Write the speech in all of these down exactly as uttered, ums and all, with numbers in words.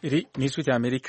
Iri ni ijwi rya Amerika.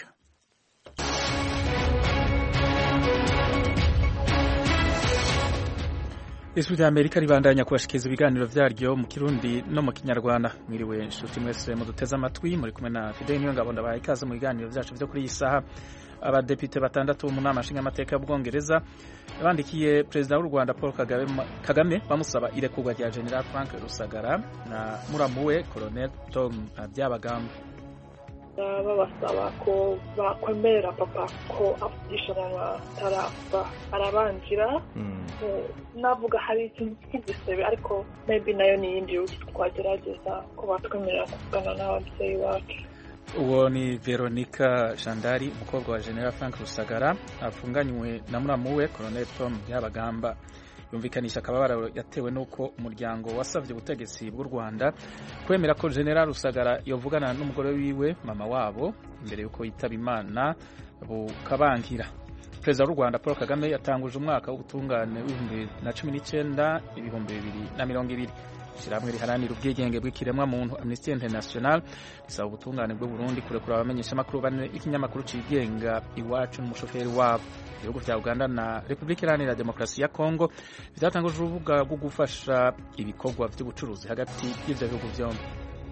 Ijwi rya Amerika ribandanya kubashikiriza ibiganiro vyaryo mu Kirundi no mu Kinyarwanda. Mwiriwe nshuti mwese muduteze amatwi, muri kumwe na Fidel Niyongabo ndabaye ikaze mu biganiro vyacu vyo kuri iyi saha. Abadepite batandatu mu nama nshingamateka y'Ubwongereza bandikiye Perezida w'u Rwanda Paul Kagame bamusaba irekurwa rya General Frank Rusagara na muramuwe Colonel Tom Byabagamba. Babasaba ko bakwemerera papa ko afishana tarapfa arabanjira navuga hari ikintu cy'igisebe ariko maybe nayo ni yindi twagerageza ko batwemerera kuvugana n'ababyeyi bacu. Uwo ni Veronica Chandari umukobwa wa General Frank Rusagara afunganywe na muramuwe Colonel Tom Byabagamba. Yumvikanisha akababaro yatewe nuko umuryango wasavye ubutegetsi bw'u Rwanda kwemera ko General Rusagara yovugana n'umugore wiwe mama wabo imbere yuko yitaba Imana bukabankira. Perezida w'u Rwanda Paul Kagame yatanguje umwaka w'ubutungane w'ibihumbi bibiri na cumi n'icenda ibihumbi bibiri na mirongo ibiri. Ishirahamwe riharanira ubwigenge bw'ikiremwa muntu Amnesty International risaba ubutungane bw'u Burundi kurekura abamenyesha amakuru bane ikinyamakuru cigenga Iwacu n'umushoferi wabo. Ibihugu vya Uganda na Republika Iharanira Demokarasi ya Kongo vyatanguje urubuga rwo gufasha ibikorwa vy'ubucuruzi hagati y'ivyo bihugu vyombi.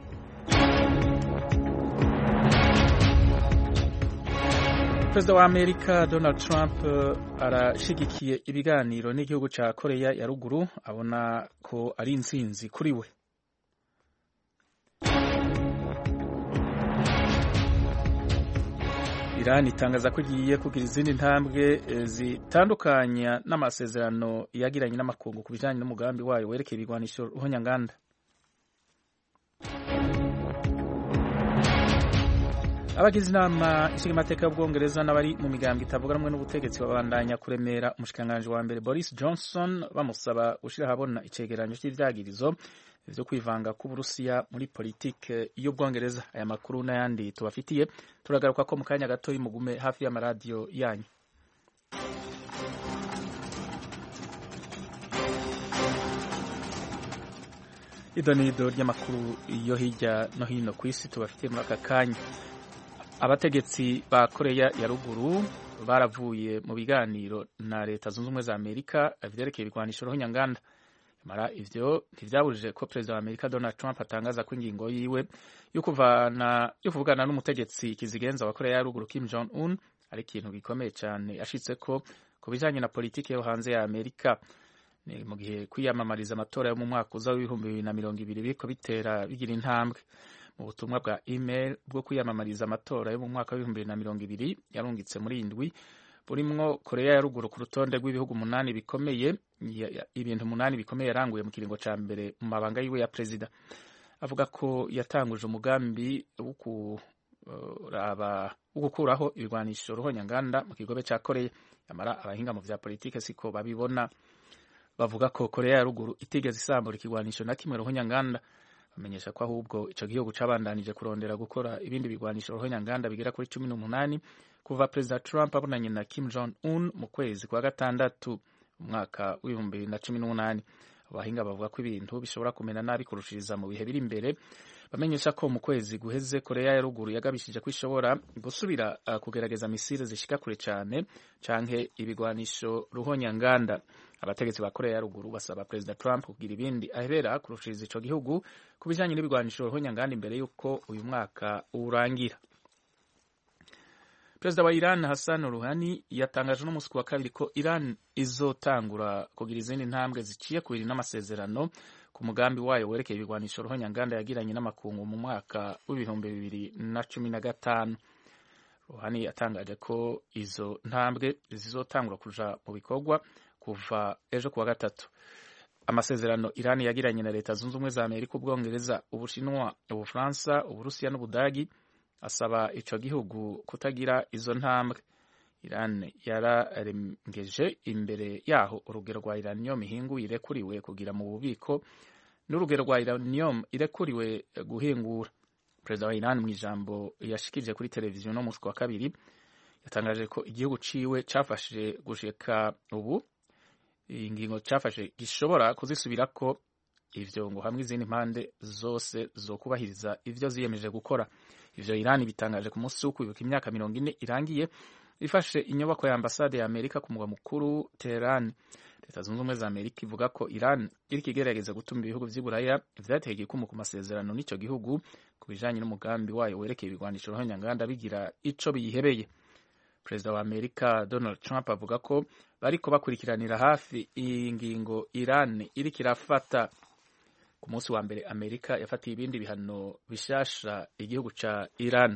Perezida wa Amerika Donald Trump arashigikiye ibiganiro n'igihugu ca Korea ya ruguru abona ko ari intsinzi kuri we. Iran itangaza ko igiye kugira izindi ntambwe zitandukanya n'amasezerano yagiranye n'amakungu ku bijanye n'umugambi wayo werekeye ibigwanisho ruhonyanganda. Abagize inama nshingamateka y'Ubwongereza n'abari mu migambi itavuga rumwe n'ubutegetsi babandanya kuremera umushikiranganji wa mbere Boris Johnson bamusaba gushira habona icegeranyo cy'ivyagirizo vyo kwivanga ku Burusiya muri politike y'Ubwongereza. Aya makuru n'ayandi tubafitiye turagaruka ko mu kanya gato mugume hafi y'amaradiyo yanyu. Idonido ry'amakuru yo hirya no hino ku isi tubafitiye muri aka kanya. Abategetsi ba Korea ya ruguru baravuye mu biganiro na leta zunze ubumwe za Amerika vyerekeye ibigwanisho ruhonyanganda. Mara ivyo ntivyabujije ko Perezida wa Amerika Donald Trump atangaza ko ingingo yiwe yo kuvana yo kuvugana n'umutegetsi kizigenza wa Korea ya ruguru Kim Jong Un ari ikintu gikomeye cyane ashitse ko ku bijanye na politike yo hanze ya Amerika. Ni mu gihe kwiyamamariza amatora yo mu mwaka uza w'ibihumbi bibiri na mirongo ibiri biriko bitera bigira intambwe. Mu butumwa bwa email bwo kwiyamamariza amatora yo mu mwaka w'ibihumbi bibiri na mirongo ibiri yarungitse muri indwi burimwo Korea ya ruguru ku rutonde rw'ibihugu munani bikomeye ibintu munani bikomeye yaranguye mu kiringo ca mbere mu mabanga yiwe ya perezida. Avuga ko yatanguje umugambi wo kuraba wo gukuraho ibigwanisho ruhonyanganda mu kigobe ca Korea. Yamara abahinga mu vya politike siko babibona. Bavuga ko Korea ya ruguru itigeze isambura ikigwanisho na kimwe ruhonyanganda. Bamenyesha ko ahubwo ico gihugu cabandanije kurondera gukora ibindi bigwanisho ruhonyanganda bigera kuri cumi n'umunani kuva Perezida Trump abonanye na Kim Jong Un mu kwezi kwa gatandatu umwaka w'ibihumbi bibiri na cumi n'umunani. Abahinga bavuga ko ibintu bishobora kumena nabi kurushiriza mu bihe biri imbere. Bamenyesha ko mu kwezi guheze Korea ya ruguru yagabishije ko ishobora gusubira uh, kugerageza misile zishika kure cyane canke ibigwanisho ruhonyanganda. Abategetsi ba Korea ya ruguru basaba Perezida Trump kugira ibindi ahebera kurushiriza ico gihugu ku bijanye n'ibigwanisho ruhonyanganda imbere yuko uyu mwaka urangira. Perezida wa Iran Hassan Rouhani yatangaje n'umunsi wa kabiri ko Iran izotangura kugira izindi ntambwe ziciye kubiri n'amasezerano ku mugambi wayo werekeye ibigwanisho ruhonyanganda yagiranye n'amakungu mu mwaka w'ibihumbi bibiri na cumi na gatanu. Rouhani yatangaje ko izo ntambwe zizotangura kuja mu bikorwa kuva ejo kuwa gatatu. Amasezerano Iran yagiranye na leta zunze ubumwe za Amerika, Ubwongereza, Ubushinwa, Ubufaransa, Uburusiya n'Ubudagi asaba ico gihugu kutagira izo ntambwe. Iran yararengeje imbere yaho urugero rwa uranium ihinguye irekuriwe kugira mu bubiko n'urugero rwa uranium irekuriwe guhingura. Perezida wa Iran mu ijambo yashikirije kuri televiziyo no mu wa kabiri yatangaje ko igihugu ciwe cafashije gushika ubu ingingo cafashe gishobora kuzisubirako ivyo ngo hamwe izindi mpande zose zo kubahiriza ivyo ziyemeje gukora. Ivyo Iran bitangaje ku munsi wo kwibuka imyaka mirongo ine irangiye ifashe inyubako ya ambasade ya Amerika ku mugwa mukuru Tehran. Leta zunze ubumwe za Amerika ivuga ko Iran iriko igerageza gutuma ibihugu vy'Iburaya vyateye igikumu ku masezerano n'ico gihugu ku bijanye n'umugambi wayo werekeye ibigwanisho ruhonyanganda bigira ico biyihebeye. Perezida wa Amerika Donald Trump avuga ko bariko bakurikiranira hafi iyi ngingo Iran iriko irafata. Ku munsi wa mbere Amerika yafatiye ibindi bihano bishasha igihugu ca Iran.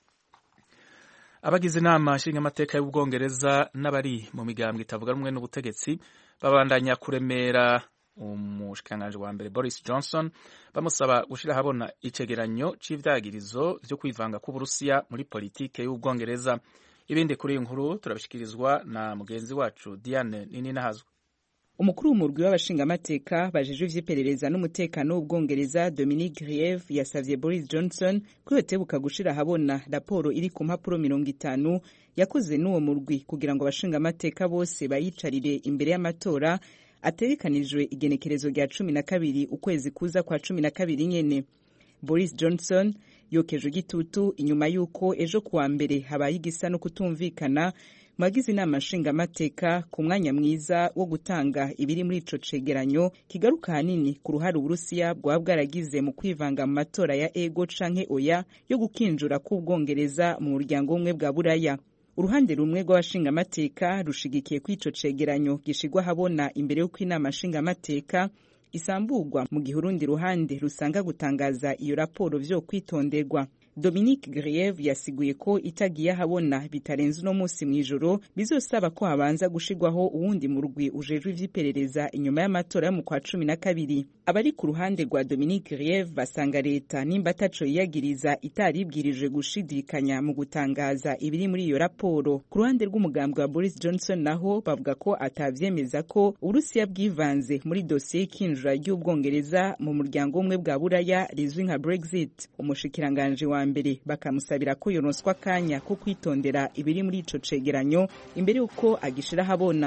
Abagize inama nshingamateka y'Ubwongereza n'abari mu migambwe itavuga rumwe n'ubutegetsi babandanya kuremera umushikiranganji wa mbere Boris Johnson bamusaba gushira habona icegeranyo c'ivyagirizo vyo kwivanga k'Uburusiya muri politike y'Ubwongereza. Ibindi kuri inkuru turabishikirizwa na mugenzi wacu Diane Nininahazwa. Umukuru w'umurwi w'abashingamateka bajejwe ivy'iperereza n'umutekano w'Ubwongereza Dominic Grieve yasavye Boris Johnson ko yotebuka gushira habona raporo iri ku mpapuro mirongo itanu yakoze n'uwo murwi kugira ngo abashingamateka bose bayicarire imbere y'amatora aterekanijwe igenekerezo rya cumi na kabiri ukwezi kuza kwa cumi na kabiri nyene. Boris Johnson yokeje igitutu inyuma yuko ejo kuwa mbere habaye igisa no kutumvikana Magize inama nshingamateka ku mwanya mwiza wo gutanga ibiri muri ico cegeranyo kigaruka hanini ku ruhare Uburusiya bwa bwaragize mu kwivanga mu matora ya ego canke oya yo gukinjura k'Ubwongereza mu muryango umwe bwa Buraya. Uruhande rumwe rw'abashingamateka rushigikiye kw'ico cegeranyo gishigwa habona imbere yo kw'inama nshingamateka isambugwa mu gihe urundi ruhande rusanga gutangaza iyo raporo vyo kwitonderwa. Dominic Grieve yasiguye ko itagiye habona bitarenze no musi mwijoro bizosaba ko habanza gushirwaho uwundi murwi ujejwe ivy'iperereza inyuma y'amatora yo mu kwa cumi na kabiri. Abari ku ruhande rwa Dominic Grieve basanga leta nimba ataco yiyagiriza itaribwirije gushidikanya mu gutangaza ibiri muri iyo raporo. Ku ruhande rw'umugambwe wa Boris Johnson naho bavuga ko atavyemeza ko Urusiya bwivanze muri dosiye y'ikinjura ry'Ubwongereza mu muryango umwe bwa Buraya rizwi nka Brexit. Umushikiranganje wa mbere bakamusabira ko yoronswa kanya ko kwitondera ibiri muri ico cegeranyo imbere uko agishira habona.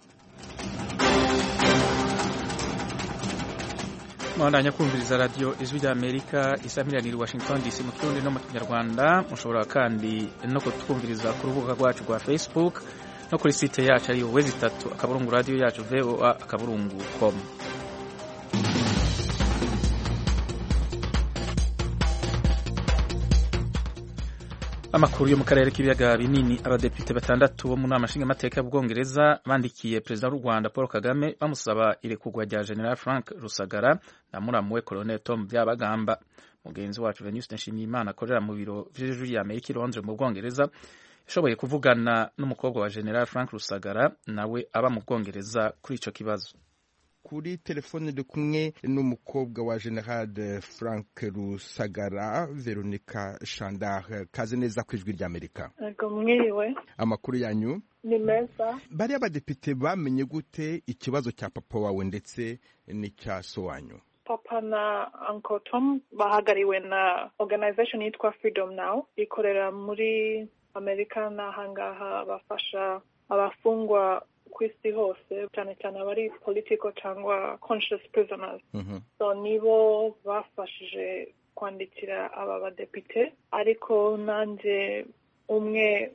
Mwandanya kumviriza radio Ijwi rya Amerika isamiraniye Washington D C mu Kirundi no mu Kinyarwanda. Mushobora kandi no kutwumviriza ku rubuga rwacu rwa Facebook no kuri site yacu ari wezi itatu akaburungu radio yacu V O A akaburungu com. Amakuru yo mu karere k'ibiyaga binini. Abadepite batandatu bo mu nama nshingamateka y'Ubwongereza bandikiye Perezida w'u Rwanda Paul Kagame bamusaba irekurwa rya General Frank Rusagara na muramu we Colonel Tom Byabagamba. Mugenzi wacu Venuste Nshimiyimana akorera mu biro vy'Ijwi rya Amerika i Londres mu Bwongereza yashoboye kuvugana n'umukobwa wa General Frank Rusagara nawe aba mu Bwongereza kuri ico kibazo. Kuri telefone de kumwe n'umukobwa wa General Frank Rusagara, Veronica Chandar. Kaze neza kwijwi rya Amerika. Ego mwiriwe. Amakuru yanyu ni meza. Bari abadepite bamenye gute ikibazo cya papa wawe ndetse n'icya so wanyu? Papa na Uncle Tom bahagariwe na organization yitwa Freedom Now ikorera muri Amerika n'ahangaha bafasha abafungwa kw'isi hose cyane cyane abari political cyangwa conscious prisoners. Mm-hmm. So nibo bafashije kwandikira aba badepite ariko nanje umwe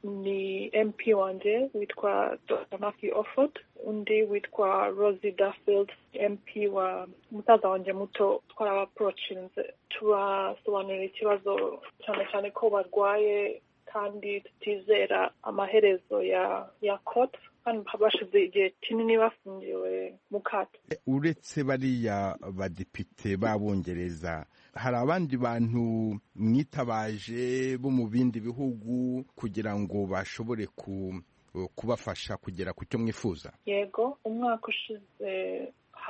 ni M P wanje witwa Doctor Matthew Offord, undi witwa Rosie Duffield, M P wa mutaza wanje muto twarabaprochinze tubasobanurira ikibazo cyane cyane ko barwaye kandi tutizera amaherezo ya ya court kandi bashize igihe kinini bafungiwe mu kato. Uretse bariya badepite b'Abongereza hari abandi bantu mwitabaje bo mu bindi bihugu kugira ngo bashobore ku kubafasha kugera ku cyo mwifuza? Yego, umwaka ushize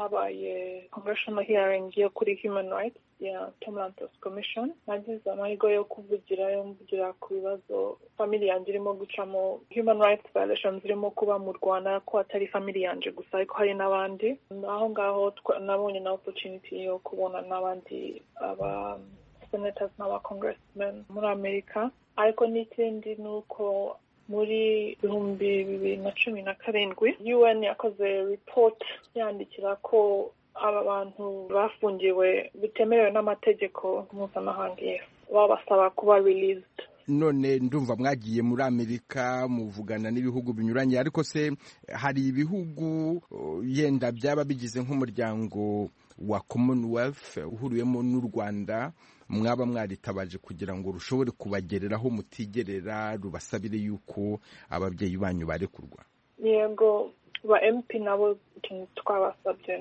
habaye congressional hearing yo kuri human rights ya Tom Lantos Commission. Nagize amahirwe yo kuvugirayo mvugira ku bibazo family yanjye irimo gucamo, human rights violations zirimo kuba mu Rwanda, ko atari family yanjye gusa ariko hari n'abandi. Aho ngaho nabonye na opportunity yo kubona n'abandi aba senators n'aba congressmen muri Amerika. Ariko n'ikindi nuko muri ibihumbi bibiri na cumi na karindwi U N yakoze report yandikira ko aba bantu bafungiwe bitemerewe n'amategeko mpuzamahanga babasaba kuba released. None ndumva mwagiye muri Amerika muvugana n'ibihugu binyuranye, ariko se hari ibihugu yenda byaba bigize nk'umuryango wa Commonwealth uhuriyemo n'u Rwanda mwaba mwaritabaje kugira ngo rushobore kubagereraho mutigerera rubasabire yuko ababyeyi banyu barekurwa? Yego, ba M P nabo twabasabye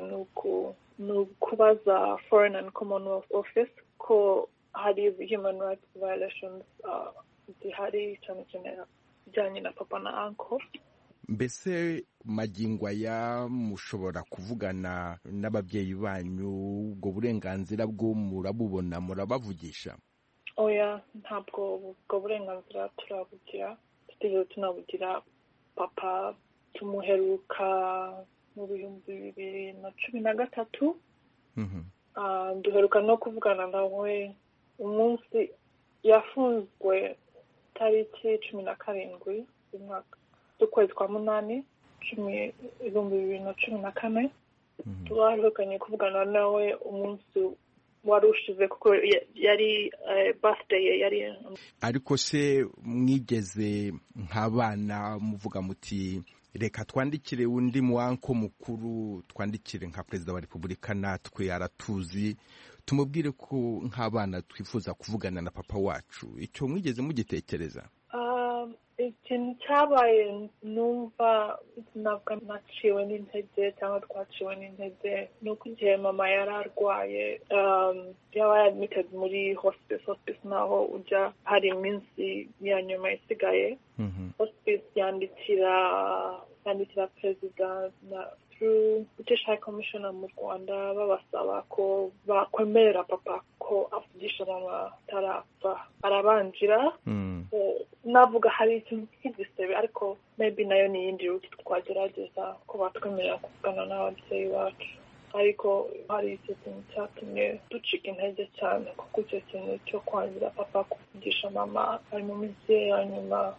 nukubaza Foreign and Commonwealth Office ko hari human rights violations zihari cyane cyane bijyanye na papa na uncle. Mbese magingo aya mushobora kuvugana n'ababyeyi banyu, ubwo burenganzira bwo murabubona, murabavugisha? Oya, ntabwo ubwo burenganzira turabugira, tutigeze tunabugira. Papa tumuheruka mu bihumbi bibiri na cumi na gatatu, duheruka no kuvugana nawe umunsi yafunzwe tariki cumi na karindwi umwaka ukwezi kwa munani ibihumbi bibiri na cumi na kane. Twaherukanye kuvugana nawe umunsi wari ushize kuko yari birthday ye yari. Ariko se mwigeze nk'abana muvuga muti reka twandikire undi muwanko mukuru, twandikire nka Perezida wa Repubulika natwe aratuzi, tumubwire ko nk'abana twifuza kuvugana na papa wacu? Icyo mwigeze mugitekereza? Ikintu cyabaye numva ntabwo naciwe n'intege cyangwa twaciwe n'intege ni uko igihe mama yari arwaye yaba admitted muri hospice. Hospice naho ujya hari iminsi ya nyuma isigaye. Hospice yandikira yandikira perezida na through British High Commissioner mu Rwanda babasaba ko bakwemerera papa ko avugisha mama atarapfa. Arabanjira. Navuga hari ikintu cy'igisebe, ariko maybe nayo ni iyindi route twagerageza ko batwemerera kuvugana n'ababyeyi bacu, ariko hari ikintu cyatumye ducika intege cyane kuko icyo kintu cyo kwangira papa kuvugisha mama ari mu minsi ye ya nyuma.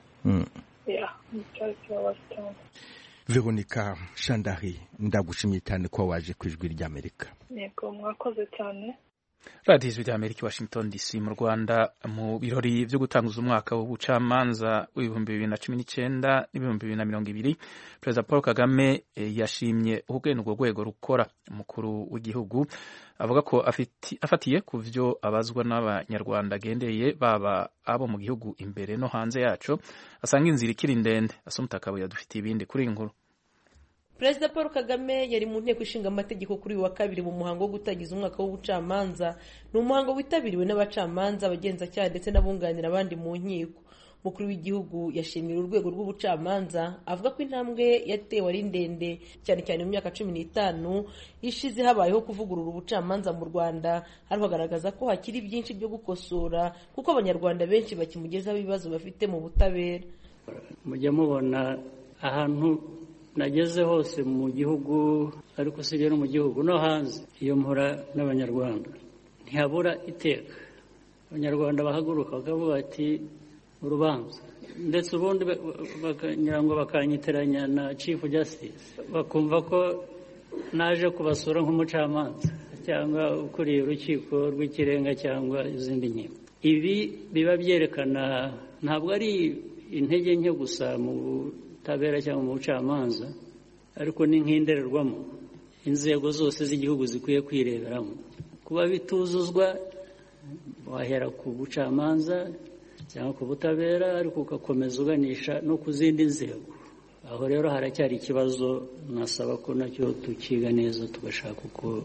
cyari kibabaje cyane. Veronica Shandari, ndagushimiye cyane ko waje ku Ijwi ry'Amerika. Yego, mwakoze cyane. Radio Ijwi ry'Amerika, Washington D C. Mu Rwanda, mu birori byo gutanguza umwaka w'ubucamanza w'ibihumbi bibiri na cumi n'icyenda n'ibihumbi bibiri na mirongo ibiri, Perezida Paul Kagame yashimye ubwene urwo rwego rukora. Umukuru w'igihugu avuga ko afiti, afatiye ku vyo abazwa n'abanyarwanda agendeye baba abo mu gihugu imbere no hanze yaco, asanga inzira ikiri ndende. Asumutakabu yadufitiye ibindi kuri inkuru. Perezida Paul Kagame yari mu nteko ishinga amategeko kuri wa kabiri mu muhango wo gutangiza umwaka w'ubucamanza. Ni umuhango witabiriwe n'abacamanza, abagenzacyaha ndetse n'abunganira abandi mu nkiko. Umukuru w'igihugu yashimira urwego rw'ubucamanza, avuga ko intambwe yatewe ari ndende cyane cyane mu myaka cumi n'itanu ishize habayeho kuvugurura ubucamanza mu Rwanda, ariko agaragaza ko hakiri byinshi byo gukosora kuko abanyarwanda benshi bakimugezaho ibibazo bafite mu butabera. Mujya mubona ahantu nageze hose mu gihugu, ariko usibye no mu gihugu no hanze, iyo mpura n'abanyarwanda ntihabura iteka. Abanyarwanda bahaguruka bakavuga ati urubanza, ndetse ubundi bakanyira ngo bakanyiteranya na Chief Justice, bakumva ko naje kubasura nk'umucamanza cyangwa ukuriye urukiko rw'ikirenga cyangwa izindi nkiko. Ibi biba byerekana ntabwo ari intege nke gusa mu tabera cyangwa mu bucamanza, ariko ni nk'indererwamo inzego zose z'igihugu zikwiye kwireberamo. Kuba bituzuzwa, wahera ku bucamanza cyangwa ku butabera, ariko ugakomeza uganisha no ku zindi nzego. Aho rero haracyari ikibazo, nasaba ko nacyo tukiga neza tugashaka uko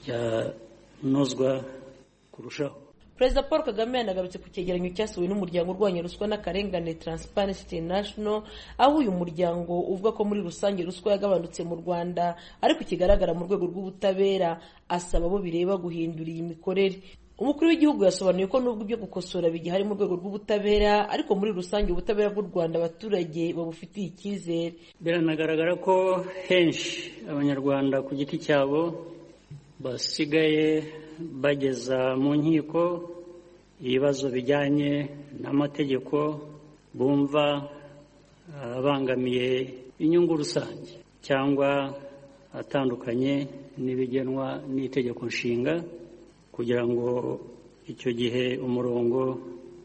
byanozwa kurushaho. Perezida Paul Kagame yanagarutse ku cyegeranyo cyasohowe n'umuryango urwanya ruswa n'akarengane Transparency International, aho uyu muryango uvuga ko muri rusange ruswa yagabanutse mu Rwanda, ariko kigaragara mu rwego rw'ubutabera. Asaba abo bireba guhindura iyi mikorere. Umukuru w'igihugu yasobanuye ko nubwo ibyo gukosora bigihari mu rwego rw'ubutabera, ariko muri rusange ubutabera bw'u Rwanda abaturage babufitiye icyizere. Biranagaragara ko henshi abanyarwanda ku giti cyabo basigaye bageza mu nkiko ibibazo bijyanye n'amategeko bumva abangamiye inyungu rusange cyangwa atandukanye n'ibigenwa n'itegeko nshinga kugira ngo icyo gihe umurongo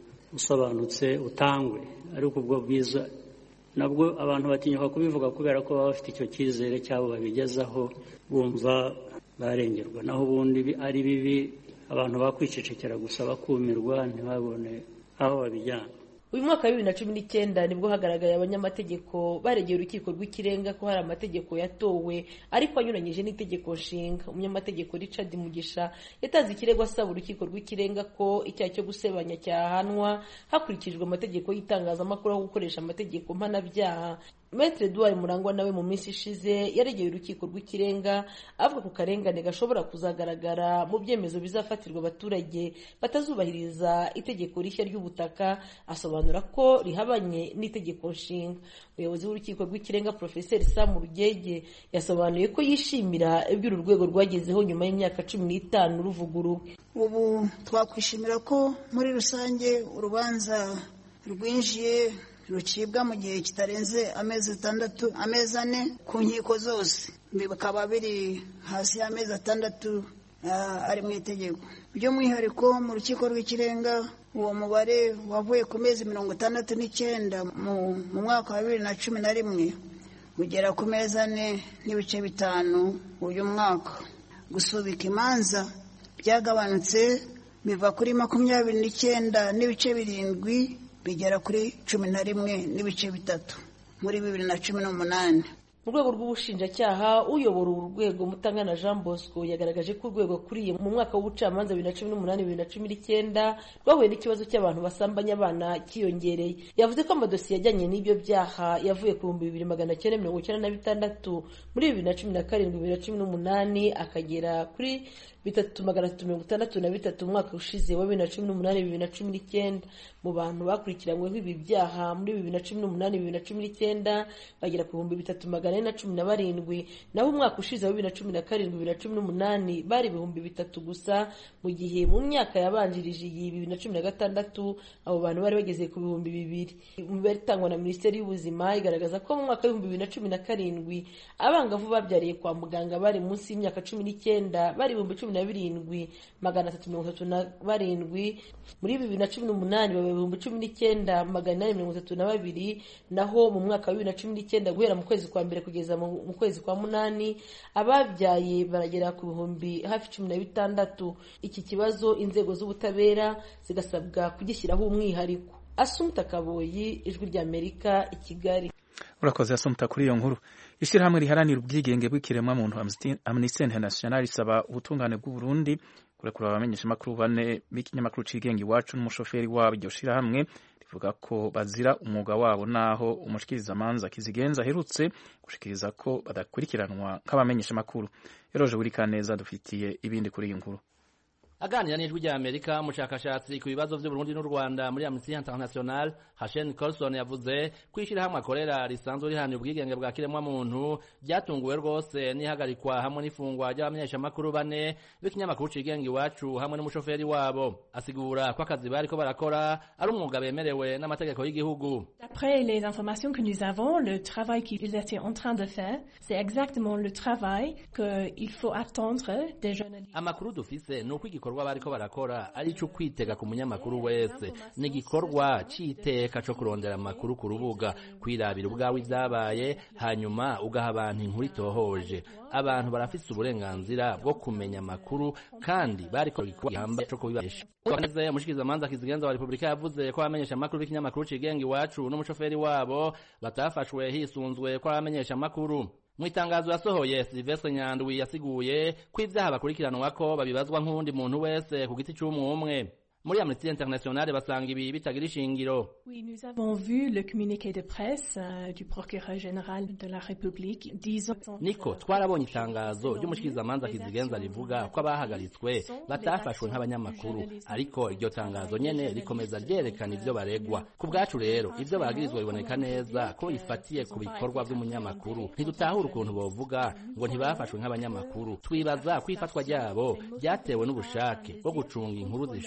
usobanutse utangwe. Ariko ubwo bwiza nabwo abantu batinyuka kubivuga kubera ko baba bafite icyo cyizere cyabo babigezaho bumva barengerwa, naho ubundi ari bibi abantu bakwicecekera gusa bakumirwa ntibabone aho babijyana. Uyu mwaka wa bibiri na cumi n'icyenda nibwo hagaragaye abanyamategeko baregeye urukiko rw'ikirenga ko hari amategeko yatowe ariko anyuranyije n'itegeko nshinga. Umunyamategeko Richard Mugisha yatanze ikirego asaba urukiko rw'ikirenga ko icyaha cyo gusebanya cyahanwa hakurikijwe amategeko y'itangazamakuru aho gukoresha amategeko mpanabyaha. Maître Edouard Murangwa nawe mu minsi ishize yaregeye urukiko rw'ikirenga avuga ku karengane gashobora kuzagaragara mu byemezo bizafatirwa abaturage batazubahiriza itegeko rishya ry'ubutaka, asobanura ko rihabanye n'itegeko nshinga. Umuyobozi w'urukiko rw'ikirenga Professeur Sam Rugege yasobanuye ko yishimira ibyo uru rwego rwagezeho nyuma y'imyaka cumi n'itanu ruvuguruwe. Ubu twakwishimira ko muri rusange urubanza rwinjiye rucibwa mu gihe kitarenze amezi atandatu amezi ane ku nkiko zose, bikaba biri hasi y'amezi atandatu uh, ari mu itegeko. By'umwihariko mu rukiko rw'ikirenga uwo mubare wavuye ku mezi mirongo itandatu n'icyenda mu mwaka wa bibiri na cumi na rimwe ugera ku mezi ane n'ibice bitanu uyu mwaka. Gusubika imanza byagabanutse biva kuri makumyabiri n'icyenda n'ibice birindwi bigera kuri cumi na rimwe n'ibice bitatu muri bibiri na cumi n'umunani. Mu rwego rw'ubushinjacyaha uyobora uru rwego Mutangana Jean Bosco yagaragaje ko urwego akuriye mu mwaka w'ubucamanza bibiri na cumi n'umunani bibiri na cumi n'icyenda rwahuye n'ikibazo cy'abantu basambanya abana kiyongereye. Yavuze ko amadosiye ajyanye n'ibyo byaha yavuye ku bihumbi bibiri magana cyenda mirongo icyenda na bitandatu muri bibiri na cumi na karindwi bibiri na cumi n'umunani akagera kuri bitatu magana atatu mirongo itandatu na bitatu mu mwaka ushize wa bibiri na cumi n'umunani bibiri na cumi n'icyenda. Mu bantu bakurikiranyweho ibi byaha muri bibiri na cumi n'umunani bibiri na cumi n'icyenda bagera ku bihumbi bitatu magana ane na cumi na barindwi, naho umwaka ushize wa bibiri na cumi na karindwi bibiri na cumi n'umunani bari ibihumbi bitatu gusa, mu gihe mu myaka yabanjirije iyi bibiri na cumi na gatandatu abo bantu bari bageze ku bihumbi bibiri. Imibare itangwa na Minisiteri y'Ubuzima igaragaza ko mu mwaka w'ibihumbi bibiri na cumi na karindwi abangavu babyariye kwa muganga bari munsi y'imyaka cumi n'icyenda bari ibihumbi cumi na birindwi magana atatu mirongo itatu na barindwi, muri bibiri na cumi n'umunani baba ibihumbi cumi n'icyenda magana inani mirongo itatu na babiri, naho mu mwaka wa bibiri na cumi n'icyenda guhera mu kwezi kwa mbere kugeza mu kwezi kwa munani ababyaye baragera ku bihumbi hafi cumi na bitandatu. Iki kibazo inzego z'ubutabera zigasabwa kugishyiraho umwihariko. Asumta Kaboyi, Ijwi ry'Amerika, i Kigali. Urakoze Asumta kuri iyo nkuru. Ishyirahamwe riharanira ubwigenge bw'ikiremwamuntu Amnesty International risaba ubutungane bw'u Burundi kurekura abamenyeshamakuru bane b'ikinyamakuru cigenga Iwacu n'umushoferi wabo. Iryo shirahamwe rivuga ko bazira umwuga wabo naho umushikirizamanza Kizigenza aherutse gushikiriza ko badakurikiranwa nk'abamenyeshamakuru. Eroje Burikaneza dufitiye ibindi kuri iyi nkuru. Aganira n'Ijwi ry'Amerika, umushakashatsi ku bibazo by'u Burundi n'u Rwanda muri Amnesty International Hashen Colson yavuze kwishira hamwe akorera risanzwe rihanira ubwigenge bwa kiremwa muntu byatunguwe rwose n'ihagarikwa hamwe n'ifungwa ry'abamenyeshamakuru bane b'ikinyamakuru cigenga Iwacu hamwe n'umushoferi wabo. Asigura ko akazi bariko barakora ari umwuga bemerewe n'amategeko y'igihugu. Après les informations que nous avons, le travail qu'ils étaient en train de faire, c'est exactement le travail qu'il faut attendre des journalistes. Amakuru dufise nuko igikorwa bariko barakora ari cyo kwitega ku munyamakuru wese, ni igikorwa cyiteka cyo kurondera amakuru ku rubuga, kwirabira ubwawe ibyabaye hanyuma ugaha abantu inkuru itohoje. Abantu barafise uburenganzira bwo kumenya amakuru kandi bariko igihambe cyo kubibesha. Ubaneze umushikirizamanza Kizigenza wa Republika yavuze ko abamenyesha amakuru b'ikinyamakuru cigenga Iwacu n'umushoferi wabo batafashwe hisunzwe ko abamenyesha amakuru. Mu itangazo yasohoye Sylvestre Nyandwi yasiguye ko ivyaha bakurikiranwa ko babibazwa nk'undi muntu wese ku giti cy'umwe umwe. Muri Amnesty International basanga ibi bitagira ishingiro. Oui, nous avons vu le communiqué de presse euh, du procureur général de la République disant Niko twarabonye itangazo ry'umushikirizamanza Kizigenza rivuga ko abahagaritswe batafashwe nk'abanyamakuru, ariko iryo tangazo nyene rikomeza ryerekana ivyo baregwa. Ku bwacu rero ivyo bagirizwa biboneka neza ko bifatiye ku bikorwa by'umunyamakuru. Ntidutahura ukuntu bovuga ngo ntibafashwe nk'abanyamakuru. Twibaza kwifatwa ryabo byatewe n'ubushake bwo gucunga inkuru zishobora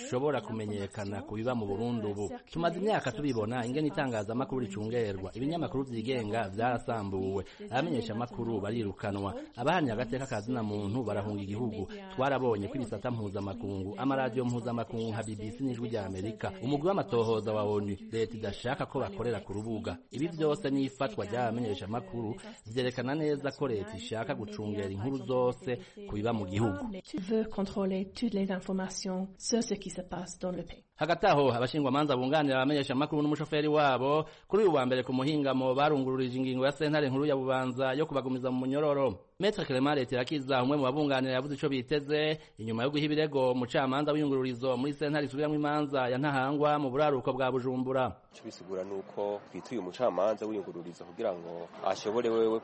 kumenyekana ku biba mu Burundi ubu. Tumaze imyaka tubibona ingene itangazamakuru ricungerwa, ibinyamakuru vyigenga vyarasambuwe, abamenyesha amakuru barirukanwa, abahanye agateka kazina muntu barahunga igihugu. Twarabonye ko ibisata mpuzamakungu, amaradiyo mpuzamakungu nka B B C n'Ijwi rya Amerika, umugwi w'amatohoza wa O N U, leta idashaka ko bakorera ku rubuga. Ibi vyose n'ifatwa ry'abamenyesha amakuru vyerekana neza ko leta ishaka gucungera inkuru zose ku biba mu gihugu. Veut contrôler toutes les informations sur ce qui se passe dans le pays. Hagati aho abashingwamanza bunganira abamenyesha amakuru n'umushoferi wabo kuri uyu wa mbere ku muhingamo barungururije ingingo ya sentare nkuru ya Bubanza yo kubagumiza mu munyororo. Maître Clement Letirakiza umwe mu babunganira yavuze ico biteze inyuma yo guha ibirego umucamanza w'iyungururizo muri sentare isubiramwo imanza ya Ntahangwa mu buraruko bwa Bujumbura. Ico bisigura nuko twituye umucamanza w'iyungururizo kugira ngo ashobore wewe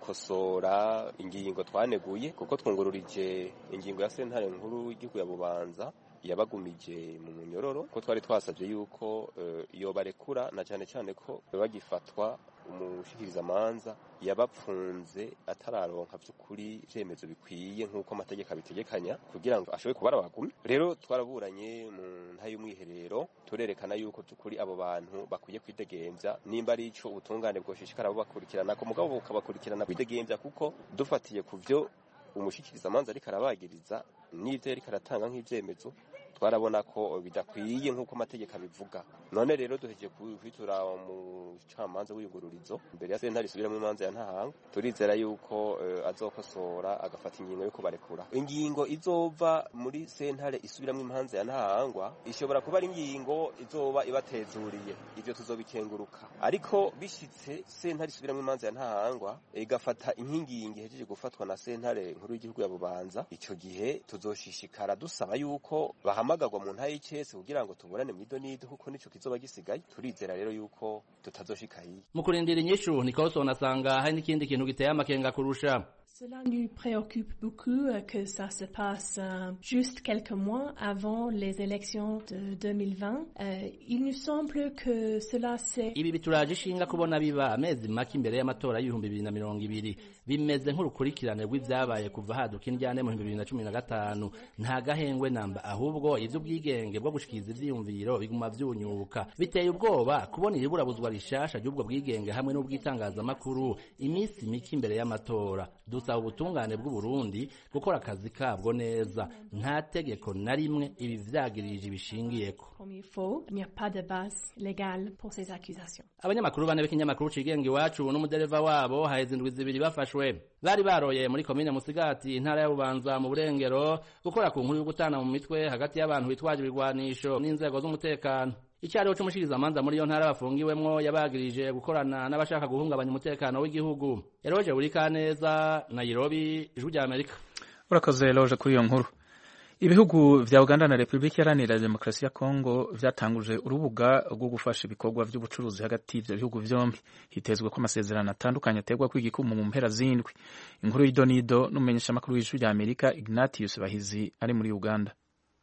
kukosora ingingo twaneguye kuko twungururije ingingo ya sentare nkuru y'igihugu ya Bubanza yabagumije mu munyororo ko twari twasabye yuko iyo uh, barekura na cyane cyane ko bagifatwa umushikiriza manza yabapfunze atararonka by'ukuri ivyemezo bikwiye nk'uko amategeko abitegekanya kugira ngo ashobore kubara bagumi. Rero twaraburanye mu ntayo umwiherero turerekana yuko by'ukuri abo bantu bakwiye kwidegemvya nimba ari ico ubutungane bwoshishikara abo bakurikirana ko mugabo bukabakurikirana kwidegemvya kuko dufatiye ku vyo umushikiriza manza ariko arabagiriza n'ivyo ariko aratanga nk'ivyemezo twarabona ko bidakwiye nk'uko amategeko abivuga. None rero duheje kwitura mu camanza w'iyungururizo imbere ya sentare isubiramwo imanza ya Ntahangwa turizera yuko uh, azokosora agafata ingingo yo kubarekura. Ingingo izova muri sentare isubiramwo imanza ya Ntahangwa ishobora kuba ari ingingo izoba ibatezuriye, ivyo tuzobikenguruka, ariko bishitse sentare isubiramwo imanza ya Ntahangwa igafata inkingingi hejeje gufatwa na sentare nkuru y'igihugu ya Bubanza, ico gihe tuzoshishikara dusaba yuko bahamagagwa mu ntayi y'icese kugira ngo tuburane mw'idonido kuko nico kizoba gisigaye. Turizera rero yuko tutazoshika hiye. Mu kurindira inyishu Nicholson asanga hari n'ikindi kintu giteye amakenga kurusha. Cela nous préoccupe beaucoup que ça se passe euh, juste quelques mois avant les élections de deux mille vingt. Euh, il nous semble que cela c'est Ibi bituraje ishinga kubona biba amezi make imbere y'amatora y'ibihumbi bibiri na mirongo ibiri. Bimeze nk'urukurikirane rw'ivyabaye kuva haduka indyane mu bibiri na cumi na gatanu. Nta gahengwe namba ahubwo ivy'ubwigenge bwo gushikiza ivyiyumviro biguma vyunyuka. Biteye ubwoba kubona iriburabuzwa rishasha ry'ubwo bwigenge hamwe n'ubwitangazamakuru iminsi mike imbere y'amatora. Dusaba ubutungane bw'u Burundi gukora akazi kabwo neza. Nta tegeko na rimwe ibi vyagirije ibishingiyeko. Comme il faut, il n'y a pas de base légale pour ces accusations. Abanyamakuru bane b'ikinyamakuru cigenga iwacu n'umudereva wabo haheze indwi zibiri bafashwe. Bari baroye muri komine Musigati intara ya Bubanza mu Burengero gukora ku nkuru yo gutana mu mitwe hagati y'abantu bitwaje ibigwanisho n'inzego z'umutekano. Icyariho c'umushikiriza manza muri yo ntara bafungiwemwo yabagirije gukorana n'abashaka guhungabanya umutekano w'igihugu. Eroje Urikaneza, Nairobi, Ijwi rya Amerika. Urakoze Eroje kuri iyo nkuru. Ibihugu vya Uganda na Republika Iharanira Demokarasi ya Kongo vyatanguje urubuga rwo gufasha ibikorwa vy'ubucuruzi hagati y'ivyo bihugu vyombi. Hitezwe ko amasezerano atandukanye ategwa kw'igikumu mu mpera zindwi. Inkuru y'idonido n'umumenyesha makuru w'Ijwi rya Amerika Ignatius Bahizi ari muri Uganda.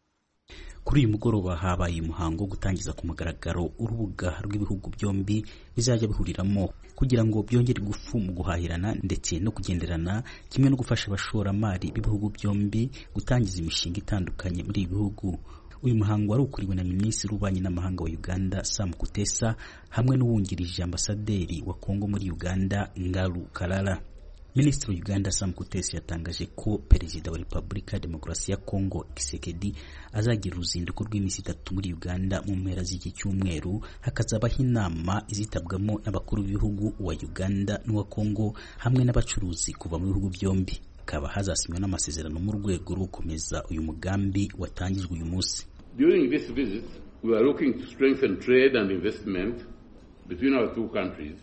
Kuri uyu mugoroba habaye umuhango wo gutangiza ku mugaragaro urubuga rw'ibihugu byombi bizajya bihuriramo kugira ngo byongere gufu mu guhahirana ndetse no kugenderana, kimwe no gufasha abashoramari b'ibihugu byombi gutangiza imishinga itandukanye muri ibi bihugu. Uyu muhango wari ukuriwe na Minisitiri w'Ububanyi n'Amahanga wa Uganda Sam Kutesa hamwe n'uwungirije ambasaderi wa Kongo muri Uganda Ngaru Kalala. Minisitiri wa Uganda Sam Kutesa yatangaje ko Perezida wa Repubulika ya Demokarasi ya Kongo Tshisekedi azagira uruzinduko rw'iminsi itatu muri Uganda mu mpera z'iki cyumweru, hakazabaho inama izitabwamo n'abakuru b'ibihugu wa Uganda n'uwa Kongo hamwe n'abacuruzi kuva mu bihugu byombi. Kaba hazasinywa n'amasezerano mu rwego rwo gukomeza uyu mugambi watangijwe uyu munsi. During this visit, we are looking to strengthen trade and investment between our two countries.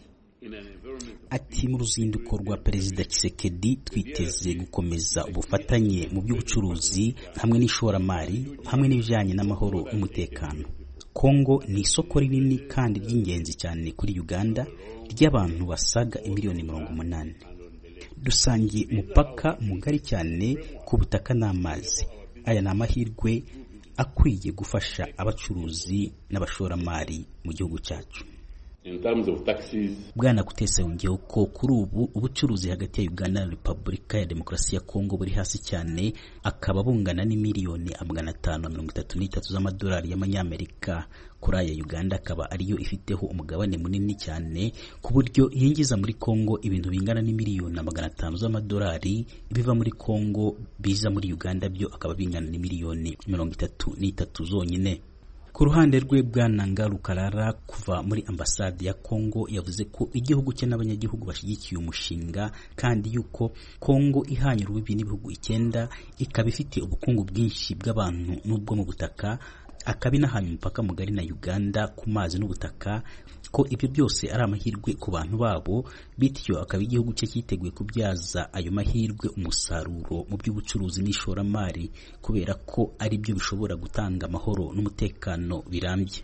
Ati mu ruzinduko rwa Perezida Tshisekedi twiteze gukomeza ubufatanye mu by'ubucuruzi hamwe n'ishoramari hamwe n'ibijyanye n'amahoro n'umutekano. Kongo ni isoko rinini kandi ry'ingenzi cyane kuri Uganda ry'abantu basaga imiliyoni mirongo umunani. Dusangiye umupaka mugari cyane ku butaka n'amazi. Aya ni amahirwe akwiye gufasha abacuruzi n'abashoramari mu gihugu cyacu. In terms of taxes, Bwana Kutesa yongeyeho ko kuri ubu ubucuruzi hagati ya Uganda na Repubulika ya Demokarasi ya Kongo buri hasi cyane, akaba bungana n'imiliyoni magana atanu na mirongo itatu n'itatu z'amadolari y'amanyamerika. Kuri aya Uganda akaba ariyo ifiteho umugabane munini cyane, ku buryo yinjiza muri Kongo ibintu bingana n'imiliyoni magana atanu z'amadolari, biva muri Kongo biza muri Uganda byo akaba bingana n'imiliyoni mirongo itatu n'itatu zonyine. Ku ruhande rwe Bwana Ngarukarara kuva muri ambasade ya Kongo yavuze ko igihugu cye n'abanyagihugu bashyigikiye umushinga, kandi yuko Kongo ihanye urubibi n'ibihugu icyenda, ikaba ifite ubukungu bwinshi bw'abantu n'ubwo mu butaka, akaba inahanye umupaka mugari na Uganda ku mazi n'ubutaka, ko ibyo byose ari amahirwe ku bantu babo, bityo akaba igihugu cye cyiteguye kubyaza ayo mahirwe umusaruro mu by'ubucuruzi n'ishoramari, kubera ko ari byo bishobora gutanga amahoro n'umutekano birambye.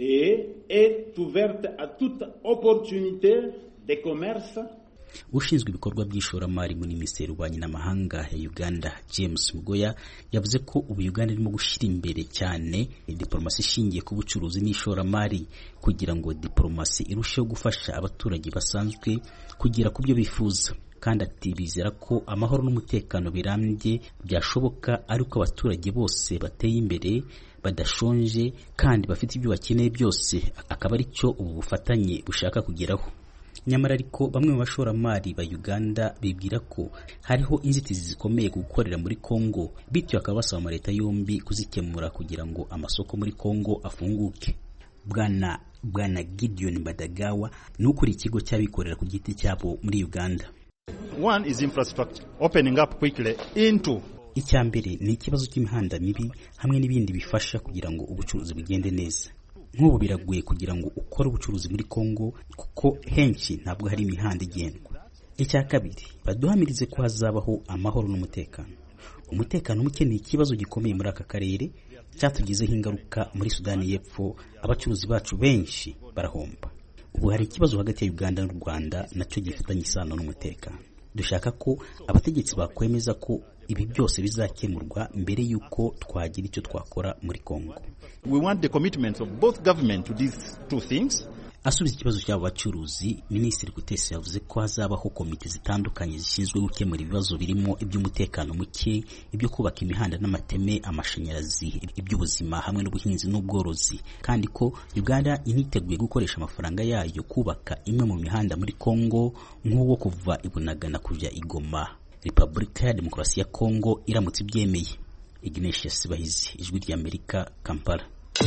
Et est ouverte à toute opportunité de commerce. Ushinzwe ibikorwa by'ishoramari muri Minisiteri y'Ububanyi n'Amahanga ya Uganda, James Mugoya, yavuze ko ubu Uganda irimo gushyira imbere cyane diplomasi ishingiye ku bucuruzi n'ishoramari, kugira ngo diplomasi irusheho gufasha abaturage basanzwe kugira ku byo bifuza, kandi ati bizera ko amahoro n'umutekano birambye byashoboka ari uko abaturage bose bateye imbere, badashonje, kandi bafite ibyo bakeneye byose, akaba ari cyo ubu bufatanye bushaka kugeraho. Nyamara ariko bamwe mu bashoramari ba Uganda bibwira ko hariho inzitizi zikomeye gukorera muri Kongo, bityo akaba basaba leta yombi kuzikemura kugira ngo amasoko muri Kongo afunguke. Bwana Bwana Gideon Badagawa n'ukuri ikigo cy'abikorera ku giti cyabo muri Uganda. One is infrastructure, opening up quickly into Icyambere ni ikibazo cy'imihanda mibi hamwe n'ibindi bifasha kugira ngo ubucuruzi bugende neza. Nk'ubu biraguye kugira ngo ukore ubucuruzi muri Kongo kuko henshi ntabwo hari imihanda igendwa. Icya kabiri, baduhamirize ko hazabaho amahoro n'umutekano. Umutekano muke ni ikibazo gikomeye muri aka karere, cyatugizeho ingaruka muri Sudani y'Epfo, abacuruzi bacu benshi barahomba. Ubu hari ikibazo hagati ya Uganda n'u Rwanda nacyo gifitanye isano n'umutekano. Dushaka ko abategetsi bakwemeza ko ibi byose bizakemurwa mbere yuko twagira icyo twakora muri Kongo. We want the commitments of both government to these two things. Asubiza ikibazo cy'abo bacuruzi, Minisitiri Kutesa yavuze ko hazabaho komite zitandukanye zishinzwe gukemura ibibazo birimo iby'umutekano muke, ibyo kubaka imihanda n'amateme, amashanyarazi, iby'ubuzima hamwe n'ubuhinzi n'ubworozi, kandi ko Uganda initeguye gukoresha amafaranga yayo kubaka imwe mu mihanda muri Kongo, nk'uwo kuva Ibunagana kujya Igoma, Repubulika ya Demokarasi ya Kongo iramutse ibyemeye. Ignatius Bahizi, Ijwi ry'Amerika, Kampala.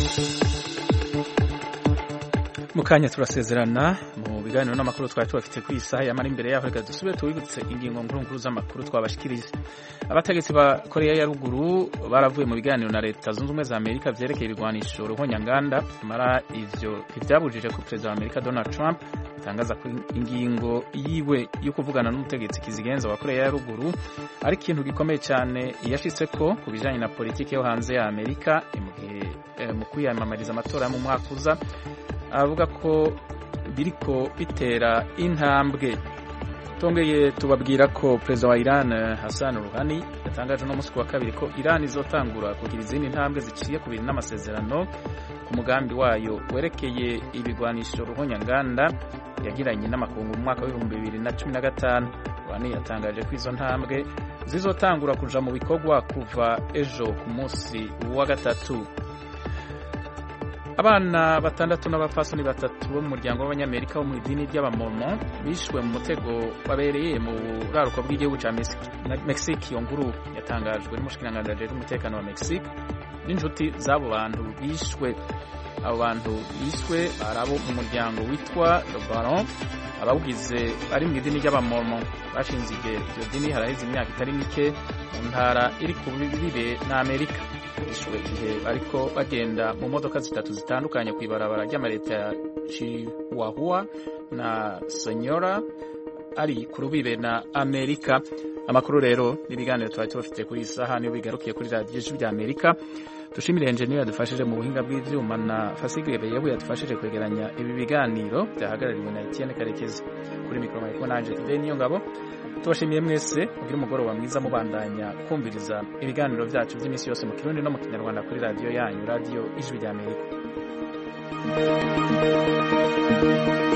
Mukanya turasezerana mu biganiro n'amakuru twari tubafite ku isaha yamara imbere yaho, reka dusubire tubibutse ingingo nkuru nkuru z'amakuru twabashikirije. Abategetsi ba Korea ya Ruguru baravuye mu biganiro na Leta Zunze Ubumwe za Amerika vyerekeye ibigwanisho ruhonyanganda, mara ivyo ntivyabujije ko Perezida wa Amerika Donald Trump atangaza ko ingingo yiwe yo kuvugana n'umutegetsi kizigenza wa Korea ya Ruguru ari ikintu gikomeye cyane yashitse ko ku bijanye na politiki yo hanze ya Amerika mu gihe mu kwiyamamariza amatora mu mwaka uza. Avuga ko biriko bitera intambwe. Tongeye tubabwira ko Perezida wa Iran Hassan Rouhani yatangaje no musi wa kabiri ko Iran izotangura kugira izindi intambwe ziciye ku bintu n'amasezerano ku mugambi wayo werekeye ibigwanisho ruhonyanganda yagiranye n'amakungu mu mwaka w'ibihumbi bibiri na cumi na gatanu. Rouhani yatangaje ko izo ntambwe zizotangura kuja mu bikorwa kuva ejo ku munsi wa gatatu. Abana batandatu n'abapfasoni batatu bo mu muryango w'abanyamerika bo mu idini ry'abamormon bishwe mu mutego babereye mu buraruko bw'igihugu cya Mexique. Iyo nkuru yatangajwe n'umushikiranganji w'umutekano wa Mexique n'inshuti z'abo bantu bishwe. Abo bantu bishwe ari abo mu muryango witwa Le Baron, abawugize bari mu idini ry'abamormon bashinze iryo dini haraheze imyaka itari mike mu ntara iri ku bibe na Amerika. Bishwe igihe bariko bagenda mu modoka zitatu zitandukanye ku ibarabara ry'amareta ya Chihuahua na Sonora ari ku rubibe na Amerika. Amakuru rero n'ibiganiro twari tubafite kuri isaha niyo bigarukiye kuri radiyo Ijwi ry'Amerika. Dushimire engineer yadufashije mu buhinga bw'ivyuma na Fasigebe yewe yadufashije kwegeranya ibi biganiro byahagarariwe na Etienne Karekezi. Kuri mikoro ariko nanje Today niyo ngabo. Tubashimiye mwese mugira umugoroba mwiza mubandanya kumviriza ibiganiro byacu by'imisi yose mu Kirundi no mu Kinyarwanda kuri radiyo yanyu, radiyo Ijwi ry'Amerika. Amerika.